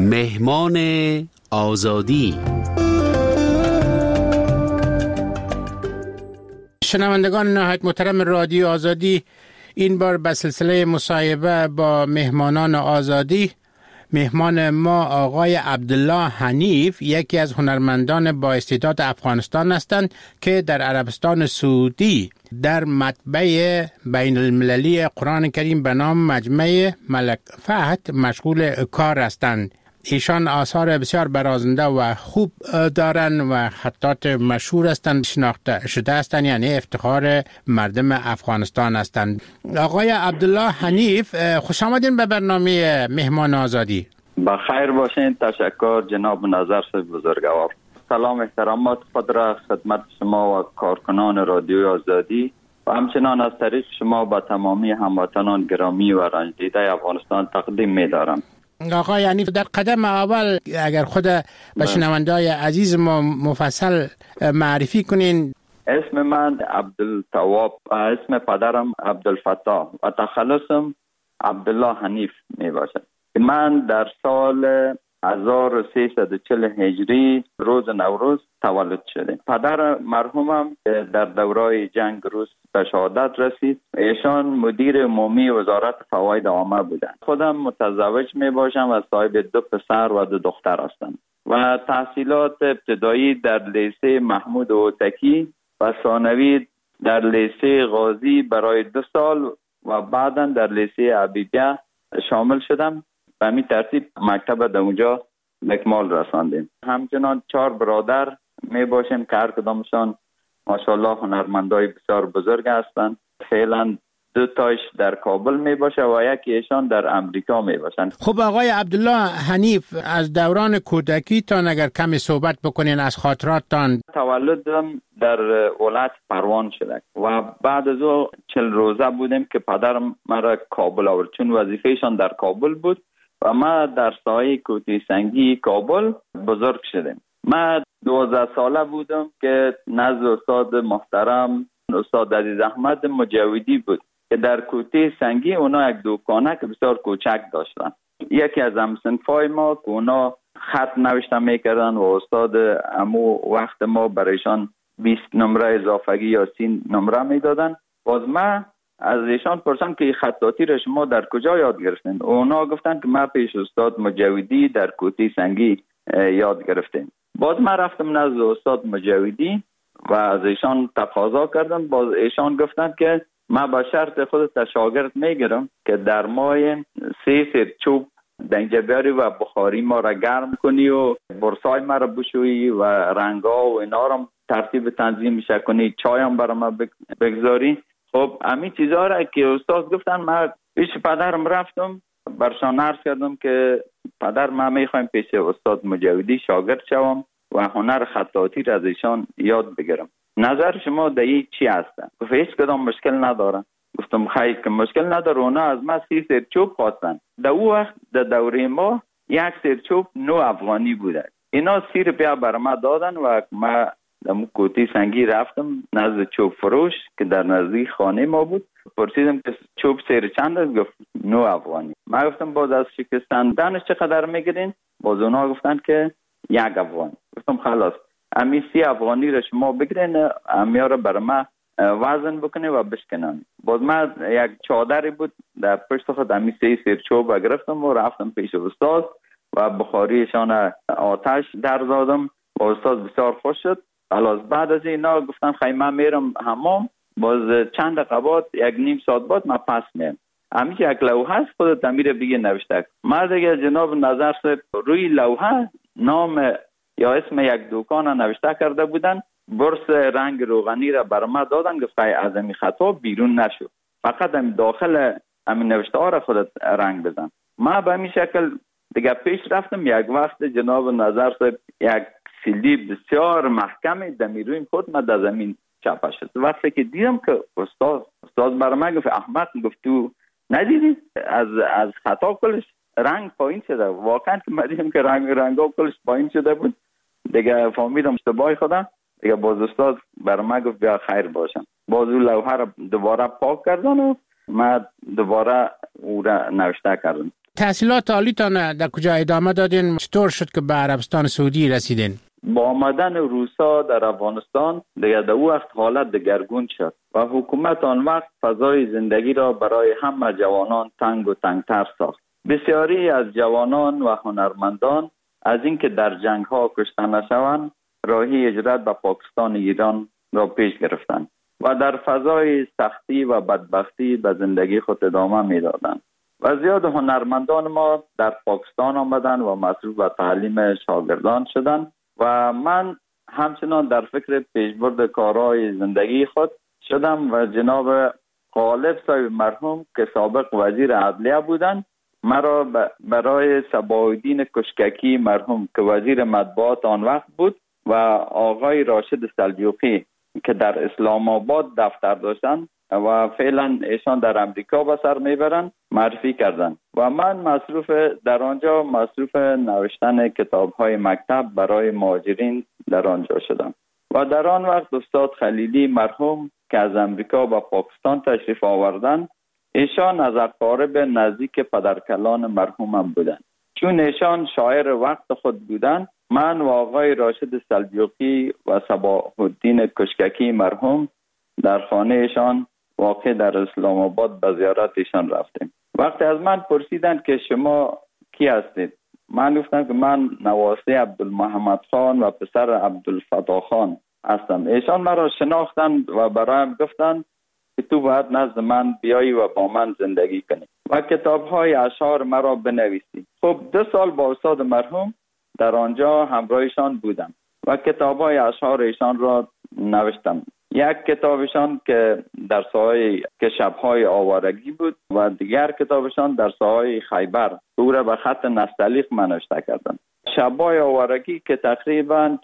مهمان آزادی. شنوندگان نهایت محترم رادیو آزادی، این بار به سلسله مصاحبه با مهمانان آزادی، مهمان ما آقای عبدالله حنیف، یکی از هنرمندان با استعداد افغانستان هستند که در عربستان سعودی در مطبع بین المللی قرآن کریم به نام مجمع ملک فهد مشغول کار هستند. ایشان آثار بسیار برازنده و خوب دارند و خطاط مشهور هستند، شناخته شده هستند، یعنی افتخار مردم افغانستان هستند. آقای عبدالله حنیف، خوش آمدین به برنامه مهمان آزادی. بخیر باشین. تشکر جناب نظر صاحب بزرگوار. سلام احترامات خود را خدمت شما و کارکنان رادیو آزادی و همچنان از طریق شما با تمامی هموطنان گرامی و رنج دیده افغانستان تقدیم می دارم. آقای حنیف، در قدم اول اگر خود به شنونده‌های عزیز ما مفصل معرفی کنین. اسم من عبدالتواب، اسم پدرم عبدالفتاح و تخلصم عبدالله حنیف می باشد. من در سال 1340 هجری روز نوروز تولد شدم. پدر مرحومم در دورای جنگ روس به شهادت رسید. ایشان مدیر عمومی وزارت فواید عامه بودند. خودم متزوج می باشم و صاحب 2 پسر و 2 دختر هستم و تحصیلات ابتدایی در لیسه محمود هوتکی و ثانوی در لیسه غازی برای 2 سال و بعدا در لیسه حبیبیه شامل شدم. به همین ترتیب مکتب در اونجا اکمال رساندیم. همچنان 4 برادر می باشیم که هر کدامشان ماشاءالله هنرمندای بسیار بزرگ هستند. فعلا 2 تاش در کابل می باشه و یکی ایشان در امریکا می باشند. خب آقای عبدالله حنیف، از دوران کودکی تان اگر کمی صحبت بکنین از خاطراتتان. تولدم در ولایت پروان شده و بعد از او 40 روزه بودیم که پدرم مرا کابل آورد، چون وظیفهشان در کابل بود و ما در سایه کوتی سنگی کابل بزرگ شدیم. من 12 ساله بودم که نزد استاد محترم استاد عزیز احمد مجاودی بود که در کوتی سنگی اونا یک دکانه که بسیار کوچک داشتن. یکی از همسنفای ما که اونا خط نوشتن میکردن و استاد امو وقت ما برایشان 20 نمره اضافگی یا 30 نمره میدادن. باز من از ایشان پرسیدم که خطاطی را شما در کجا یاد گرفتین؟ اونا گفتن که ما پیش استاد مجاودی در کوتی سنگی یاد گرفتیم. باز من رفتم نزد استاد مجاودی و از ایشان تقاضا کردم. باز ایشان گفتن که من با شرط خودت شاگرد میگیرم که در ماه 3 سر چوب دنجه بیاری و بخاری ما را گرم کنی و برسای ما را بشویی و رنگا و اینا را ترتیب تنظیم کنی، چایم برای ما بگذاری. خب همین چیزها را که استاد گفتن، من پیش پدرم رفتم برشان عرض کردم که پدر من میخوایم پیش استاد مجاودی شاگرد شوم و هنر خطاطی را از ایشان یاد بگیرم. نظر شما در این چی هستن؟ گفت هیچ کدام مشکل ندارن. گفتم خیلی که مشکل نداره. اونا از ما 30 سر چوب خواستن. در او وقت در دوره ما 1 سر چوب 9 افغانی بوده. اینا 30 روپیه بر ما دادن و ما در کوتی سنگی رفتم نزد چوب فروش که در نزدیک خانه ما بود. پرسیدم که چوب سر چند است؟ گفت 9 افغانی. ما گفتم باز از شکستندنش چقدر میگیرین؟ باز اونا گفتن که 1 افغانی. گفتم خلاص امی 30 افغانی را شما بگیرین، امیا را بر ما وزن بکنه و بشکنن. باز ما یک چادری بود در پشت خود امی 3 سر چوب گرفتم و رفتم پیش استاد و بخاریشان آتش در زدم. با استاد بسیار خوش شد. خلاص بعد از اینا گفتن خیلی من میرم حمام. باز چند دقیقه 1.5 ساعت بعد من پس میام. همیشه یک لوحه است خودت امیر بگی نوشته. ما دیگه جناب نظر صاحب روی لوحه نام یا اسم یک دکان نوشته کرده بودن. برس رنگ روغنی را بر ما دادن. گفت از این خطا بیرون نشو، فقط هم داخل همین نوشته ها را خودت رنگ بزن. ما به همین شکل دیگه پیش رفتم. یک وقت جناب نظر صاحب یک سیلی بسیار محکمی دمیروی خود ما در زمین چپه شد. وقتی که دیدم که استاد بر ما گفت احمق، گفت تو ندیدی از خطا کلش رنگ پایین شده. واقعا که ما دیدم که رنگا کلش پایین شده بود. دیگه فهمیدم اشتباه خودم. دیگه باز استاد بر ما گفت بیا خیر باشم. باز اون لوحه را دوباره پاک کردن و ما دوباره او را نوشته کردم. تحصیلات عالیتان در کجا ادامه دادین؟ چطور شد که به عربستان سعودی رسیدین؟ با آمدن روسا در افغانستان دیگه در وقت حالت دگرگون شد و حکومت آن وقت فضای زندگی را برای همه جوانان تنگ و تنگتر ساخت. بسیاری از جوانان و هنرمندان از اینکه در جنگ ها کشته نشوند راهی هجرت به پاکستان ایران را پیش گرفتند و در فضای سختی و بدبختی به زندگی خود ادامه میدادند و زیاد هنرمندان ما در پاکستان آمدند و مصروف به تعلیم شاگردان شدند و من همچنان در فکر پیشبرد کارهای زندگی خود شدم و جناب غالب صاحب مرحوم که سابق وزیر عدلیه بودند مرا برای صباح‌الدین کشککی مرحوم که وزیر مطبوعات آن وقت بود و آقای راشد سلجوقی که در اسلام آباد دفتر داشتند و فعلا ایشان در امریکا به سر میبرند معرفی کردند و من در آنجا مصروف نوشتن کتاب‌های مکتب برای مهاجرین در آنجا شدم و در آن وقت استاد خلیلی مرحوم که از امریکا به پاکستان تشریف آوردند ایشان از اقارب نزدیک پدرکلان مرحومم بودند. چون ایشان شاعر وقت خود بودند من و آقای راشد سلجوقی و صباح‌الدین کشککی مرحوم در خانه ایشان واقع در اسلام آباد به زیارت ایشان رفتیم. وقتی از من پرسیدند که شما کی هستید؟ من گفتم که من نواسی عبدالمحمد خان و پسر عبدالفتاح خان هستم. ایشان مرا شناختند و برایم گفتند که تو باید نزد من بیایی و با من زندگی کنی و کتاب‌های اشعار مرا بنویسی. خب 2 سال با استاد مرحوم در آنجا همراهشان بودم و کتاب‌های اشعار ایشان را نوشتم. یک کتابشان که در ساحه که شب‌های آوارگی بود و دیگر کتابشان در ساحه خیبر او را به خط نستعلیق نوشته کردم. شب‌های آوارگی که تقریبا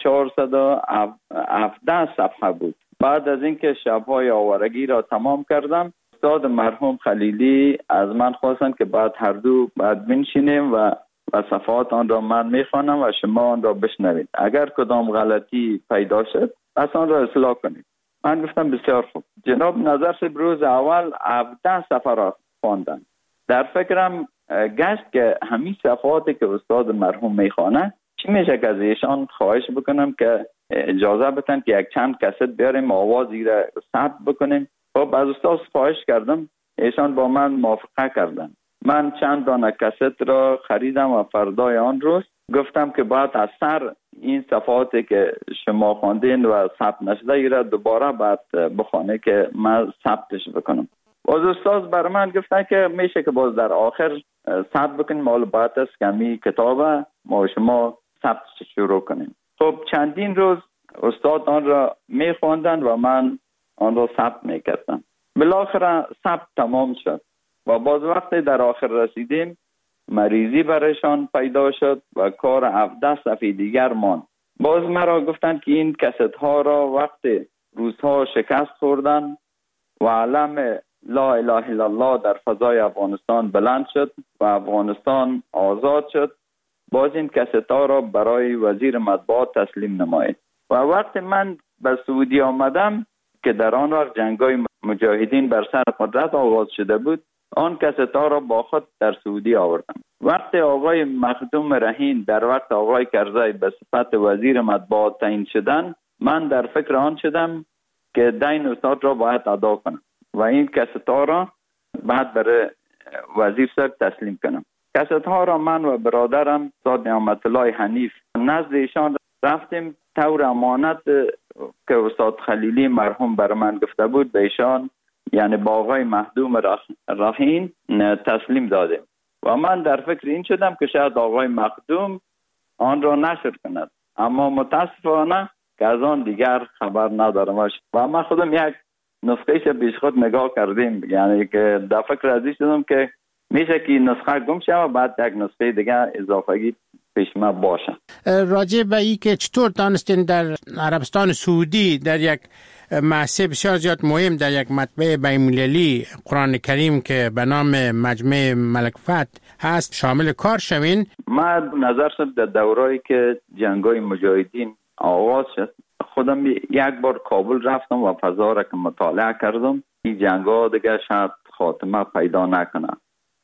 417 صفحه بود. بعد از اینکه شب‌های آوارگی را تمام کردم استاد مرحوم خلیلی از من خواستند که بعد هر دو بعد بنشینیم و صفحات آن را من میخوانم و شما آن را بشنوید. اگر کدام غلطی پیدا شد پس آن را اصلاح کنید. من گفتم بسیار خوب. جناب نظر صاحب روز اول 17 صفحه را خواندند. در فکرم گشت که همین صفحاتی که استاد مرحوم میخوانه چی میشه که از ایشان خواهش بکنم که اجازه بدن که یک چند کست بیاریم آوازی را ثبت بکنیم. خب از استاد خواهش کردم، ایشان با من موافقه کردند. من چند دانه کست را خریدم و فردای آن روز گفتم که باید از سر این صفحاتی که شما خواندین و ثبت نشده ای را دوباره باید بخونه که من ثبتش بکنم. باز استاد بر من گفتن که میشه که باز در آخر ثبت بکنیم، مال باید است کمی کتاب ما شما ثبتش شروع کنیم. خب چندین روز استاد آن را میخواندن و من آن را ثبت میکردم. بالاخره ثبت تمام شد و باز وقتی در آخر رسیدیم مریضی برایشان پیدا شد و کار 17 صفحه دیگر ماند. باز مرا گفتند که این کست ها را وقتی روزها شکست خوردن و علم لا اله الا الله در فضای افغانستان بلند شد و افغانستان آزاد شد، باز این کست ها را برای وزیر مطبوعات تسلیم نمایید. و وقتی من به سعودی آمدم که در آن وقت جنگای مجاهدین بر سر قدرت آغاز شده بود، آن کست ها را با خود در سعودی آوردم. وقتی آقای مخدوم رهین در وقت آقای کرزی به صفت وزیر مطبوعات تعیین شدن، من در فکر آن شدم که دین استاد را باید ادا کنم و این کست ها را بعد برای وزیر صاحب تسلیم کنم. کست ها را من و برادرم استاد نعمت الله حنیف نزد ایشان رفتیم، طور امانت که استاد خلیلی مرحوم بر من گفته بود به ایشان، یعنی با آقای مخدوم رهین تسلیم دادیم و من در فکر این شدم که شاید آقای مخدوم آن را نشر کند، اما متاسفانه که از آن دیگر خبر ندارم و من خودم یک نسخهش پیش خود نگاه کردیم، یعنی که در فکر ازی شدم که میشه که نسخه گم شه و بعد یک نسخه دیگر اضافه‌ای پیش ما باشه. راجع به این که چطور دانستین در عربستان سعودی در یک محصه بسیار زیاد مهم در یک مطبع بین‌المللی قرآن کریم که به نام مجمع ملک فتح هست شامل کار شوین؟ من نظر شد در دورایی که جنگای مجاهدین آغاز شد خودم یک بار کابل رفتم و فضا را که مطالعه کردم، این جنگا دیگه شاید خاتمه پیدا نکنه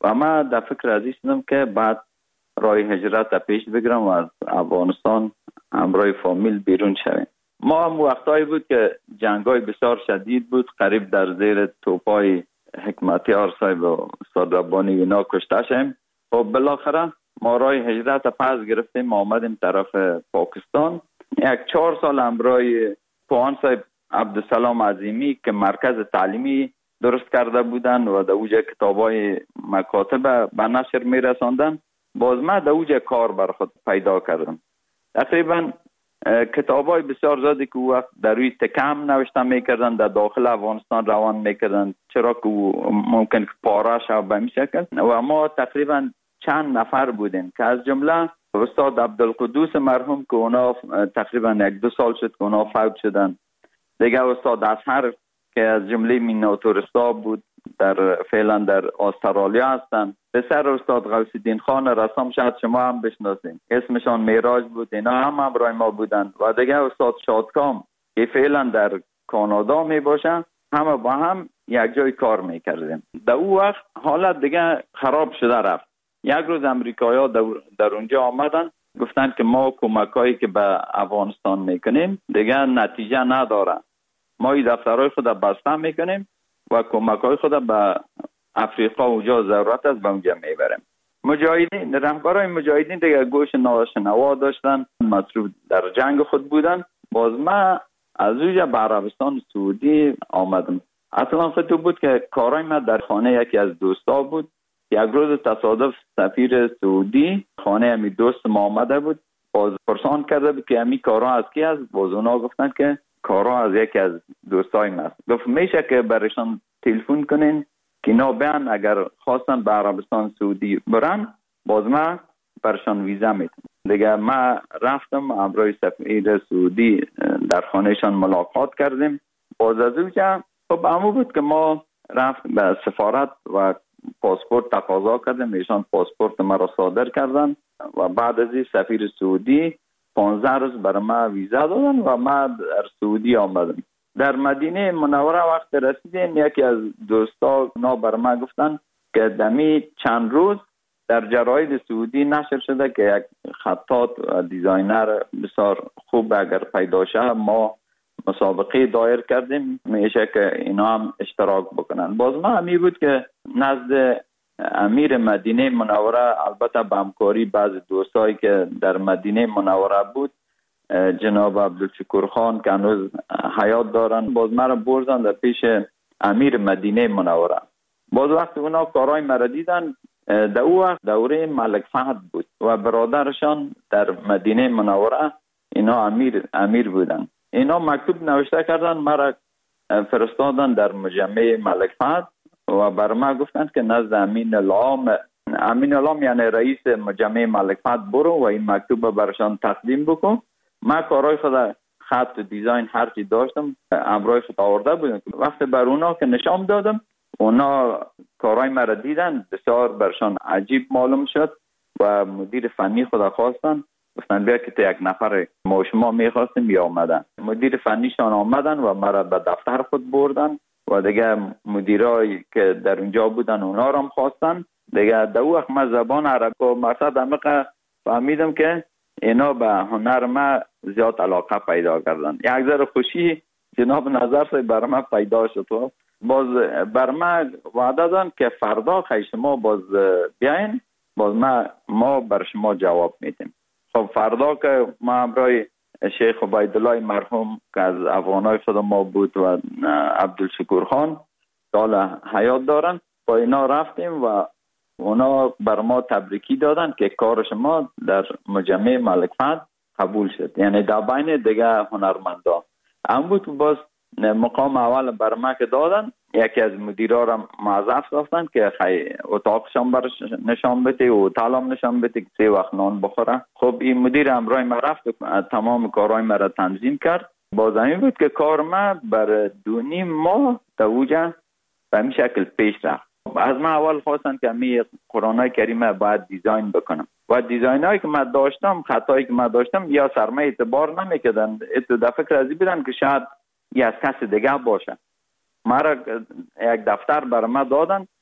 و من در فکر ازی شدم که بعد راه هجرت پیش بگیرم و از افغانستان همراه فامیل بیرون شویم. ما هم وقتایی بود که جنگای بسیار شدید بود، قریب در زیر توپای حکمتیار صاحب و استاد ربانی اینا کشته شدیم. خب بالاخره ما راه هجرت پس گرفتیم، آمدیم طرف پاکستان. 4 سال همراه پوهان صاحب عبدالسلام عظیمی که مرکز تعلیمی درست کرده بودن و در اوجه کتابای مکاتب به نشر می رساندن. باز من در اوجه کار بر خود پیدا کردم. تقریبا کتابای بسیار زیادی که وقت در روی تکم نوشته میکردن در داخل افغانستان روان میکردن، چرا که ممکن که پاره شد به این شکل. و ما تقریبا چند نفر بودیم که از جمله استاد عبدالقدوس مرحوم که اونا تقریبا 1-2 سال شد که اونا فوت شدن. دیگه استاد اصحر که از جمله میناتورستا بود، در فعلا در استرالیا هستن. پسر استاد غوث الدین خان رسام شاید شما هم بشناسین، اسمشان معراج بود، اینا هم همراه ما بودن. و دیگه استاد شادکام که فعلا در کانادا می باشه، همه با هم یک جای کار میکردیم. در او وقت حالت دیگه خراب شده رفت. یک روز امریکایی‌ها در اونجا آمدن، گفتن که ما کمکایی که به افغانستان میکنیم دیگه نتیجه نداره، ما این دفترهای خود بسته میکنیم و کمکای خود به افریقا اونجا ضرورت است به اونجا میبریم. مجاهدین، رهبرای مجاهدین دیگه گوش ناشنوا داشتن، مصروف در جنگ خود بودن. باز من از اونجا به عربستان سعودی آمدم. اصلا خود بود که کارای من در خانه یکی از دوستا بود. یک روز تصادف سفیر سعودی خانه امی دوست ما آمده بود، باز پرسان کرده بود که امی کارا از کی است. باز اونا گفتن که کارا از یکی از دوستای ما است. گفت میشه که برشان تلفن کنین که اینا بیان اگر خواستن به عربستان سعودی برن، باز ما برشان ویزا میتونم. دیگه ما رفتم همراه سفیر سعودی در خانهشان ملاقات کردیم. باز از اونجا خب همون بود که ما رفت به سفارت و پاسپورت تقاضا کردیم، ایشان پاسپورت ما را صادر کردن و بعد از این سفیر سعودی 15 روز برای ما ویزا دادن و ما در سعودی آمدم. در مدینه منوره وقت رسیدیم، یکی از دوستا نا برای ما گفتن که دمی چند روز در جراید سعودی نشر شده که یک خطاط و دیزاینر بسیار خوب اگر پیدا شه ما مسابقه دایر کردیم، میشه که اینا هم اشتراک بکنن. باز ما همی بود که نزد امیر مدینه منوره، البته به همکاری بعض دوستایی که در مدینه منوره بود، جناب عبدالشکور خان که هنوز حیات دارن، باز مرا بردن در پیش امیر مدینه منوره. باز وقت اونا کارهای مرا دیدن، در او وقت دوره ملک فهد بود و برادرشان در مدینه منوره اینا امیر بودن. اینا مکتوب نوشته کردن، مرا فرستادن در مجمع ملک فهد و بر ما گفتند که نزد امین العام یعنی رئیس مجمع ملک فهد برو و این مکتوب برشان تقدیم بکن. من کارهای خود خط و دیزاین هر چی داشتم همراه خود آورده بودم. وقتی بر اونا که نشان دادم، اونا کارهای مرا دیدن، بسیار برشان عجیب معلوم شد و مدیر فنی خود خواستن، گفتن بیا که تو یک نفر ما شما میخواستیم یا آمدن. مدیر فنیشان آمدن و مرا به دفتر خود بردن و دیگه مدیرایی که در اونجا بودن اونا را هم خواستن. دیگه در وقت من زبان عربی و مرصد عمیق فهمیدم که اینا به هنر ما زیاد علاقه پیدا کردن. یک ذره خوشی جناب نظر سے بر ما پیدا شد. باز بر ما وعده دادن که فردا خیلی شما باز بیاین، باز ما بر شما جواب میدیم. خب فردا که ما همراه شیخ عبیدالله مرحوم که از افغانای خود ما بود و عبدالشکور خان سال حیات دارن، با اینا رفتیم و اونا بر ما تبریکی دادن که کار شما در مجمع ملک فهد قبول شد، یعنی در بین دیگه هنرمندان هم بود. باز مقام اول بر ما که دادن، یکی از مدیرا را معذف گفتن که اتاقشان برش نشان بده و اتاقم نشان بده که 3 وقت نان بخوره. خب این مدیر همراه ما رفت و تمام کارهای ما را تنظیم کرد. باز همین بود که کار ما بر 2.5 ماه تا اوجا به این شکل پیش رفت. از ما اول خواستن که می قرآن کریم باید دیزاین بکنم و دیزاینایی که من داشتم، خطایی که من داشتم یا سرمایه اعتبار نمیکردن. در فکر ازی بودن که شاید یه از کس دیگه باشه. مرا یک دفتر برای ما دادن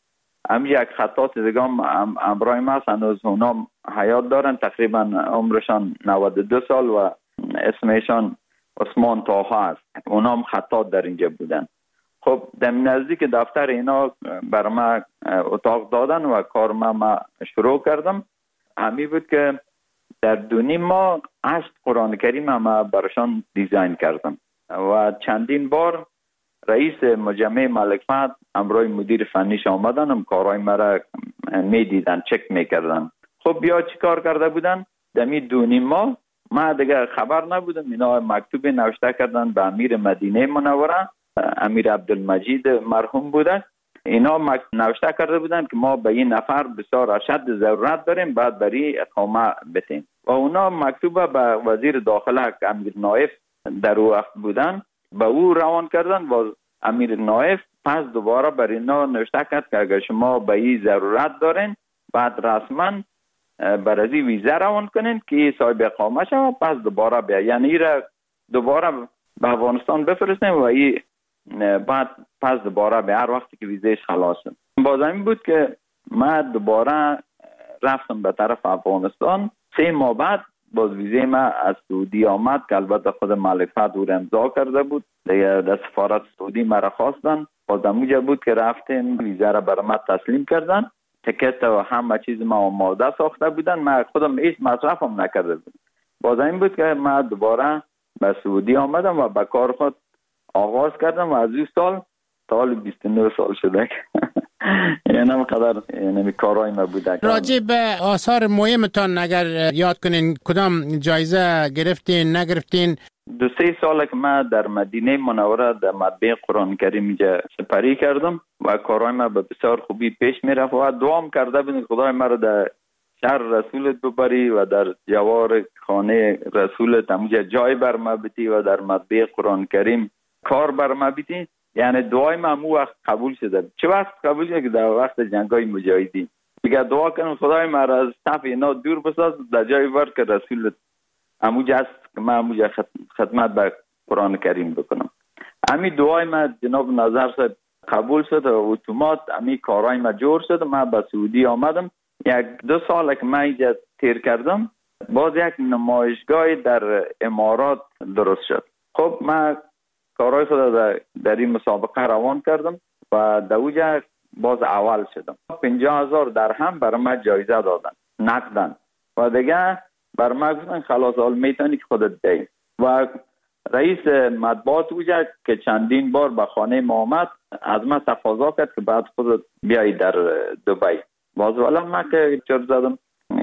هم یک خطاط دیگه هم امرای ما هنوز اونا حیات دارن، تقریبا عمرشان 92 سال و اسمشان عثمان طاها است. اونا هم خطاط در اینجا بودن. خب در نزدیک دفتر اینا بر ما اتاق دادن و کار ما شروع کردم. همین بود که در 2.5 ماه 8 قرآن کریم ما برشان دیزاین کردم و چندین بار رئیس مجمع ملک فهد امروی مدیر فنیش آمدن هم کارهای مرا می دیدن، چک می کردن. خب بیا چی کار کرده بودن؟ دمی 2.5 ماه ما دیگه خبر نبودم. اینا مکتوب نوشته کردن به امیر مدینه منوره، امیر عبدالمجید مرحوم بوده. اینا نوشته کرده بودن که ما به این نفر بسیار اشد ضرورت داریم، بعد بری اقامه بتیم. و اونا مکتوب به وزیر داخله که امیر نایف در او وقت بودن به او روان کردن و امیر نایف پس دوباره بر اینا نوشته کرد که اگر شما به این ضرورت دارین بعد رسما برازی ویزه روان کنین که صاحب اقامه شد، پس دوباره بیا، یعنی را دوباره به افغانستان بفرستیم و این بعد پس دوباره به هر وقتی که ویزهش خلاص شد. باز این بود که من دوباره رفتم به طرف افغانستان. 3 ماه بعد باز ویزه ما از سعودی آمد که البته خود ملک فهد او امضا کرده بود. در سفارت سعودی مرا خواستن، باز اونجا بود که رفتیم ویزه را برای ما تسلیم کردن. تکت و همه چیز ما آماده ساخته بودن، من خودم هیچ مصرفم نکرده بودم. باز این بود که من دوباره به سعودی آمدم و به کار خود آغاز کردم و از این سال 29 سال شده یعنی همقدر یعنی کارهای ما بوده. راجع به آثار مهمتان اگر یاد کنین کدام جایزه گرفتین نگرفتین؟ 2-3 سال که من در مدینه منوره در مطبعه قرآن کریم اینجا سپری کردم و کارهای ما به بسیار خوبی پیش می رفت و دعام کرده بودم خدای ما را در شهر رسولت ببری و در جوار خانه رسولت همونجا جای بر ما بیتی و در مطبعه قرآن کریم کار بر ما بیتی. یعنی دعای ما همون وقت قبول شده. چه وقت قبول شده که در وقت جنگای مجاهدین دیگه دعا کنم خدای ما را از صف اینا دور بساز در جای بر که رسولت همونجا است که من همونجا خدمت به قرآن کریم بکنم. همین دعای ما جناب نظر صاحب قبول شد و اتومات همین کارهای ما جور شد. من به سعودی آمدم. 1-2 سال که من اینجا تیر کردم باز یک نمایشگاه در امارات درست شد. خب من کارهای خود در این مسابقه روان کردم و در اوجا باز اول شدم. 50,000 درهم برای من جایزه دادن نقدن و دیگه بر من گفتن خلاص حال میتونی که خودت دی. و رئیس مطبوعات اوجا که چندین بار به خانه ما آمد از من تقاضا کرد که بعد خودت بیایی در دبی. باز والا من که چرا زدم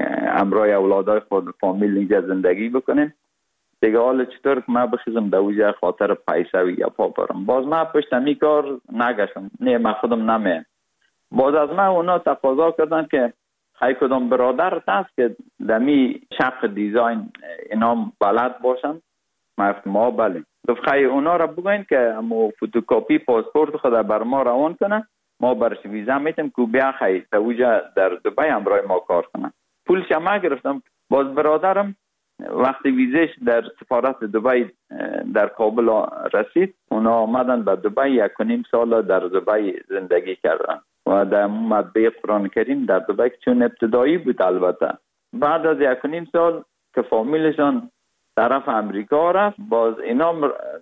امرای اولادای خود فامیل اینجا زندگی بکنیم دیگه. حالا چطور که من بخیزم در اوجا خاطر پیسه و یا پا برم. باز من پشت همی کار نگشتم. نه من خودم نمیم. باز از من اونا تقاضا کردن که خیلی کدام برادرت هست که دمی شق دیزاین اینا بلد باشن. ما بله. گفت خیلی اونا را بگوین که امو فوتوکاپی پاسپورت خود بر ما روان کنه، ما برش ویزا میتیم که بیا خیلی در اوجا در دبی همراه ما کار کنه. پولش ما گرفتم. باز برادرم وقتی ویزش در سفارت دبی در کابل رسید اونا آمدن به دبی 1.5 سال در دبی زندگی کردن و در مطبعه قرآن کریم در دبی چون ابتدایی بود. البته بعد از 1.5 سال که فامیلشان طرف امریکا رفت باز اینا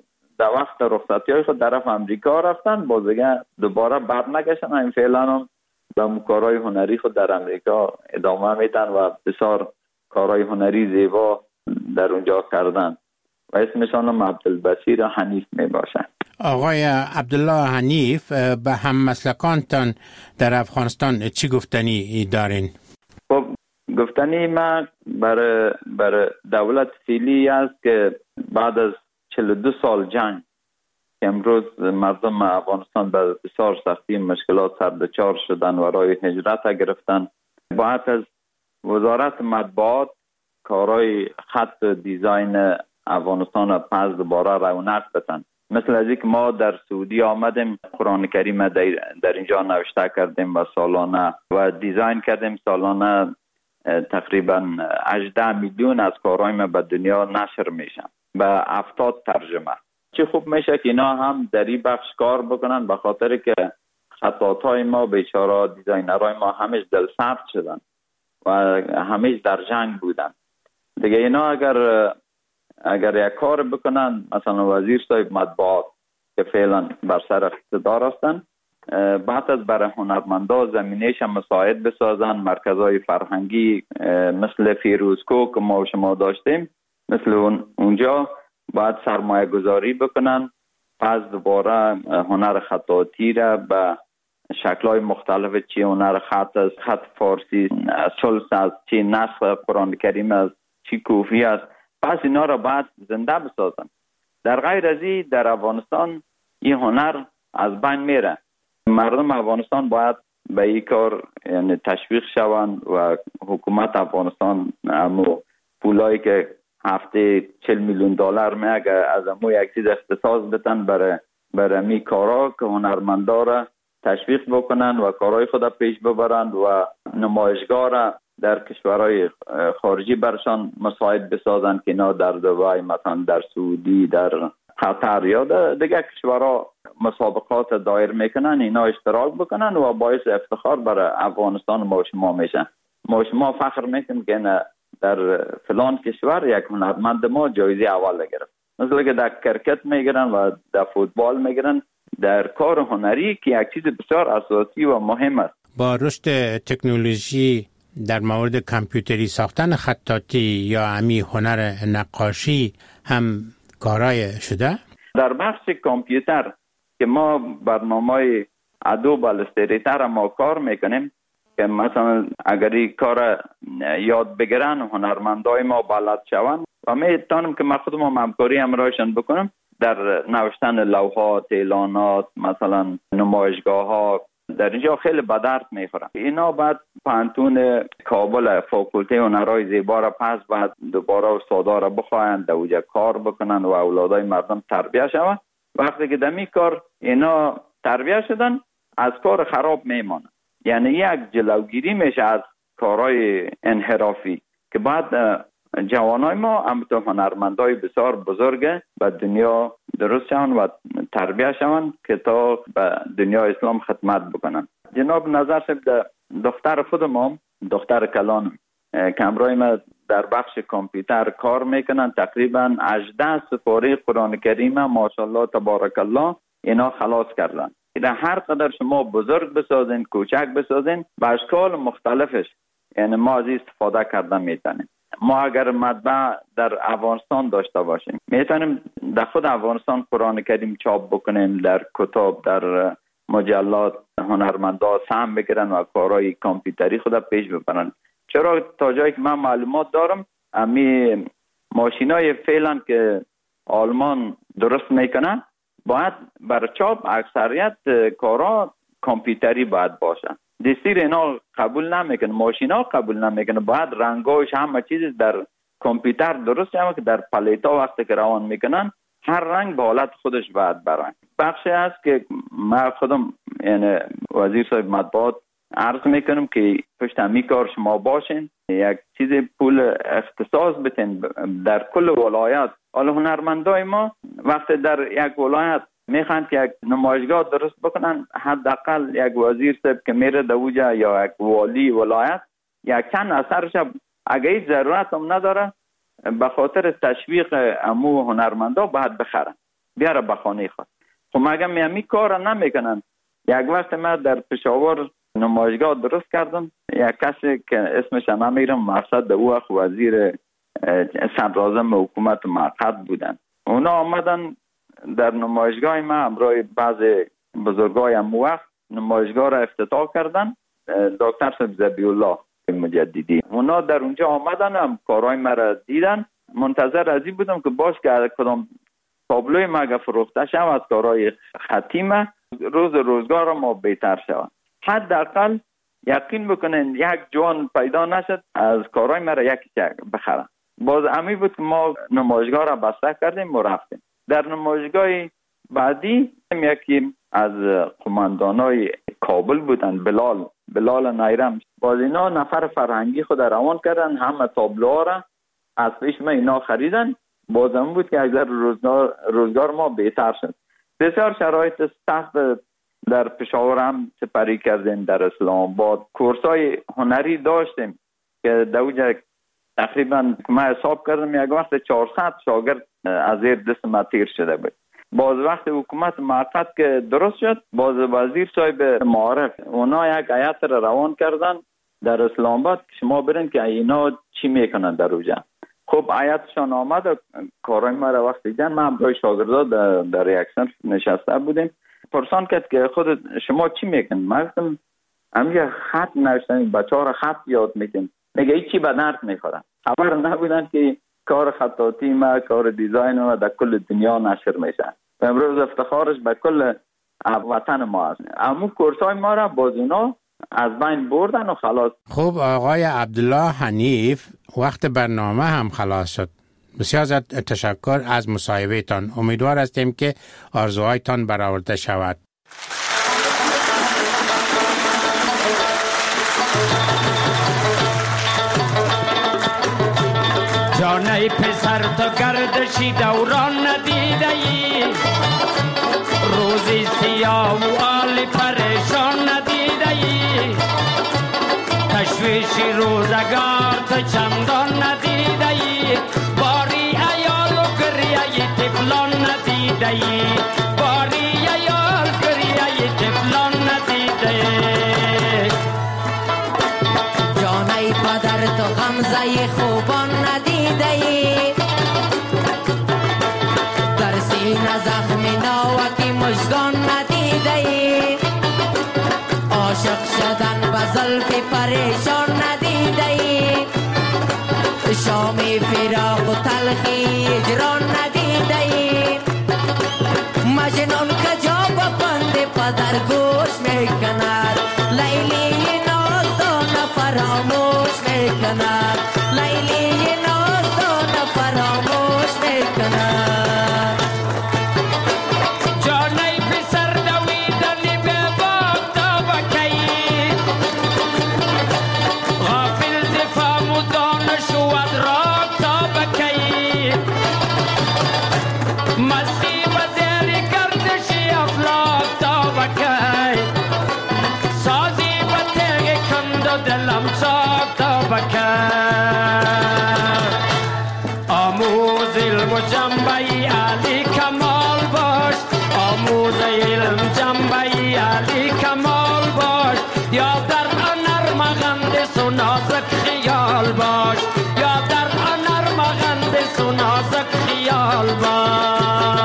در وقت رخصتی های خود طرف امریکا رفتن باز دیگه دوباره بر نگشتن. این فعلا هم به کارهای هنری خود در امریکا ادامه میدن و بسیار کارهای هنری زیبا در اونجا کردن و اسمشان هم عبدالبصیر حنیف می باشن. آقای عبدالله حنیف به هم مسلکانتان در افغانستان چی گفتنی دارین؟ خب گفتنی من برای دولت فعلی است که بعد از 42 سال جنگ که امروز مردم افغانستان به بسیار سختی مشکلات سردچار شدن و راه هجرت گرفتن، باید از وزارت مطبوعات کارهای خط دیزاین افغانستان پس دوباره رونق بدن. مثل از اینکه ما در سعودی آمدیم قرآن کریم در اینجا نوشته کردیم و سالانه و دیزاین کردیم سالانه تقریبا 18 میلیون از کارهای ما به دنیا نشر میشن به 70 ترجمه. چه خوب میشه که اینا هم در این بخش کار بکنن به خاطر که خطاطای ما بیچاره دیزاینرهای ما همش دل سرد شدن و همش در جنگ بودن دیگه. اینا اگر یک کار بکنن، مثلا وزیر صاحب مطبوعات که فعلا بر سر اقتدار هستن، بعد از برای هنرمندا زمینهش مساعد بسازن، مرکزهای فرهنگی مثل فیروزکوه که ما و شما داشتیم، مثل اونجا باید سرمایه گذاری بکنن، پس دوباره هنر خطاطی را به شکل‌های مختلف، چی هنر خط از خط فارسی، سلس از چی نسخ قرآن کریم از چی کوفی است، پس اینا را باید زنده بسازن. در غیر از این در افغانستان این هنر از بین میره. مردم افغانستان باید به این کار یعنی تشویق شوند و حکومت افغانستان امو پولایی که هفته 40 میلیون دلار میگه از امو یک چیز اختصاص بدن برای می کارا که هنرمندا را تشویق بکنن و کارهای خود پیش ببرند و نمایشگاه را در کشورهای خارجی برشان مساعد بسازن که اینا در دبی، مثلا در سعودی، در قطر یا دیگه کشورها مسابقات دایر میکنن، اینا اشتراک بکنن و باعث افتخار برای افغانستان ما شما میشن. ما شما فخر میکنیم که در فلان کشور یک هنرمند ما جایزه اول گرفت، مثل که در کرکت میگیرن و در فوتبال میگیرن، در کار هنری که یک چیز بسیار اساسی و مهم است. با رشد تکنولوژی در مورد کامپیوتری ساختن خطاطی یا امی هنر نقاشی هم کارای شده؟ در بخش کامپیوتر که ما برنامه ادوب الستریتر ما کار میکنیم که مثلا اگر این کار یاد بگیرن هنرمندای ما بلد شوند و میتونم که من خودم همکاری همراهشان بکنم در نوشتن لوحات، اعلانات، مثلا نمایشگاه ها، در اینجا خیلی به درد میخورن. اینا بعد پانتون کابل فاکولته هنرهای زیبا را پس بعد دوباره استادا را بخواهند در اونجا کار بکنن و اولادای مردم تربیت شوند. وقتی که دمی کار اینا تربیت شدن از کار خراب میمانن، یعنی یک جلوگیری میشه از کارهای انحرافی که بعد جوانای ما همونطور هنرمندای بسیار بزرگ به دنیا درست شوند و تربیت شوند که تا به دنیا اسلام خدمت بکنن. جناب نظر صاحب دختر خودم، دختر کلانم که همراه ما در بخش کامپیوتر کار میکنن، تقریبا 18 سپاره قرآن کریم ماشاءالله تبارک الله اینا خلاص کردن. اینا هر قدر شما بزرگ بسازین، کوچک بسازین، به اشکال مختلفش یعنی ما از استفاده کردن میتونیم. ما اگر مطبع در افغانستان داشته باشیم میتونیم در خود افغانستان قرآن کریم چاپ بکنیم، در کتاب، در مجلات هنرمندا سهم بگیرن و کارهای کامپیوتری خود پیش ببرن. چرا تا جایی که من معلومات دارم امی ماشینای فعلا که آلمان درست میکنن باید بر چاپ اکثریت کارا کامپیوتری باید باشه. دستور اینا قبول نمیکنه، ماشینا قبول نمیکنه، باید رنگاش همه چیز در کامپیوتر درست شده که در پلیتا وقتی که روان میکنن هر رنگ به حالت خودش باید برن. بخشی هست که من خودم یعنی وزیر صاحب مطبوعات عرض میکنم که پشت همی کار شما باشین، یک چیز پول اختصاص بتین در کل ولایت. حالا هنرمندای ما وقتی در یک ولایت میخوان که یک نمایشگاه درست بکنن، حداقل یک وزیر صاحب که میره دوجا یا یک والی ولایت یک چند اثرش اگه هیچ ضرورت هم نداره به خاطر تشویق امو هنرمندا باید بخرن بیاره به خانه خود. خب مگه میامی کار نمیکنن؟ یک وقت ما در پشاور نمایشگاه درست کردم، یک کسی که اسمش نمیرم، مقصد او وقت وزیر صدراعظم حکومت موقت بودن، اونا آمدن در نمایشگاه ما همراه بعض بزرگای هم وقت نمایشگاه را افتتاح کردن، دکتر صاحب ذبیح الله مجددی. اونا در اونجا آمدن هم کارهای ما را دیدن، منتظر از این بودم که باش که کدام تابلوی ما اگه فروخته شد از کارهای خطی ما روز روزگار ما بهتر شود. حداقل یقین بکنین یک جوان پیدا نشد از کارهای ما را یکی بخرن. باز امی بود که ما نمایشگاه را بسته کردیم و رفتیم. در نمایشگاه بعدی یکی از قماندانای کابل بودن، بلال نایرم، باز اینا نفر فرهنگی خود روان کردن، همه تابلوها را از پیش ما اینا خریدن. باز هم بود که اگر روزگار ما بهتر شد. بسیار شرایط سخت در پشاور هم سپری کردیم، در اسلام آباد کورسای هنری داشتیم که دوجه تقریبا ما حساب کردم یک وقت 400 شاگرد از زیر دست ما تیر شده بود. باز وقت حکومت موقت که درست شد، باز وزیر صاحب معارف اونا یک هیئت را روان کردن در اسلام آباد شما برین که اینا چی میکنن در اوجه. خب هیئتشان آمد و کارای ما را وقت دیدن، ما هم برای شاگردا در یک صنف نشسته بودیم. پرسان کرد که خود شما چی میکنید؟ ما گفتم همین خط نوشتن، بچه‌ها را خط یاد میکنم. میگه هیچی به درد میخورن. خبر نبودن که کار خطاطی ما، کار دیزاین ما در کل دنیا نشر میشه. و امروز افتخارش به کل وطن ما است. اما کورسای ما را باز اونا از بین بردن و خلاص. خب آقای عبدالله حنیف، وقت برنامه هم خلاص شد. بسیار زیاد تشکر از مصاحبه تان. امیدوار هستیم که آرزوهایتان برآورده شود. جانه پسر تو گردشی دوران ندیده ای، روزی سیاه و آلی پریشان ندیده ای، تشویشی روزگار تو چندان ندیده ای، باری ایال و گریه طفلان ندیده ای، باری ایال گریه طفلان ندیده ای. جانه پدر تو غمزه خوبان ندیده ای، در سینه زخمی ناوکی مژگان ندیده ای، عاشق شدن به زلف پریشان ندیده ای، شام فراق و تلخی هجران ندیده ای، مجنون کجا به بند پدر گوش میکند، لیلی نازدان فراموش میکند، لیلی نازدان فراموش میکند. جانه پسر دویدنی به باغ تا بکی، غافل ز فهم و دانش و ادراک تا بکی، مستی و زیر گردش افلاک تا بکی، سازی و تیغ کند و دلم چاک تا بکی. آموز علم و جنبه علی کمال باش، آموز علم جنبه علی کمال باش، یا در هنر مغندس و نازک خیال باش، یا در هنر مغندس و نازک خیال باش.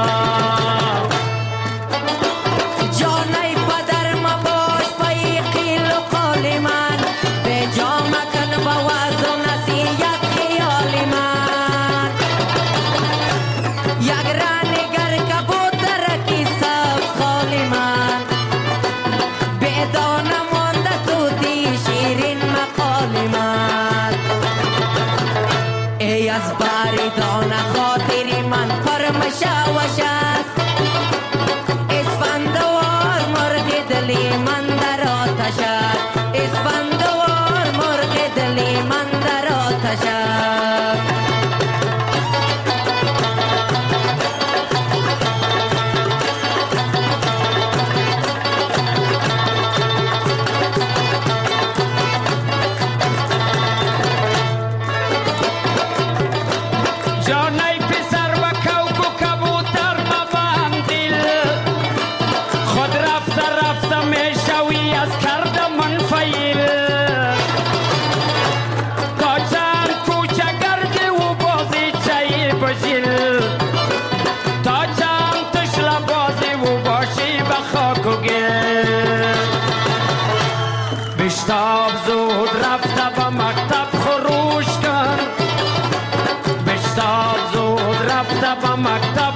جانه پدر مباش پای قیل و قال من، به جا مکن با وعظ و نصیحت خیال من، یک رانگر کبوتر کی سب خال من، به دانه مانده توتی شیرین مقال من، ای از باری دانه خاطری من پرمشاوش است، اسفندوار مرغ دلی من در آتش است، اسفندوار مرغ دلی من در آتش است. جانه پسر و کوک و کبوتر مبند دل، خود رفته رفته میشوی از کرد منفعل، تا چند کوچه گردی و بازی چایی بجل، تا چند تشل بازی و باشی به خاک و گل. بشتاب زود رفته به مکتب خروش کن، بشتاب زود رفته به مکتب